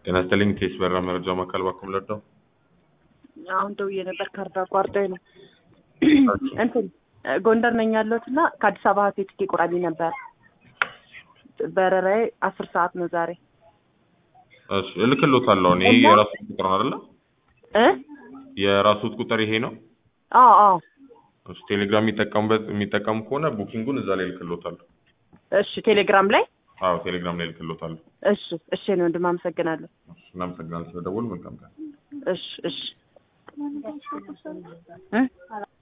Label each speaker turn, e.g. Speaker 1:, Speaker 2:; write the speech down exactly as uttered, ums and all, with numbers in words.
Speaker 1: ጤና ይስጥልኝ ኬስ በራ መረጃ ማዕከል ባኩም ለርዳው
Speaker 2: አሁን ደውዬ ነበር ካርዳ አቋርጦኝ ነው እንትን ጎንደር ነኝ ያለሁትና ከአዲስ አበባ ቲኬት ቆራቢ ነበር በረራዬ አስር ሰዓት ነው ዛሬ
Speaker 1: እሺ እልክልዎታለሁ እኔ የራሱ ቁጥር ነው አይደል
Speaker 2: እ
Speaker 1: የራሱት ቁጥር ይሄ ነው
Speaker 2: አዎ አዎ
Speaker 1: እሺ ቴሌግራም የሚጠቀሙበት የሚጠቀሙ ከሆነ ቡኪንጉን እዛ ላይ እልክልዎታለሁ
Speaker 2: እሺ ቴሌግራም ላይ
Speaker 1: አዎ ቴሌግራም ላይ እልክልዎታለሁ
Speaker 2: እሺ እሺ ነው እንደማ አመሰግናለሁ
Speaker 1: እናመሰግናለን ስለደወሉ መልካም ቀን
Speaker 2: እሺ እሺ እ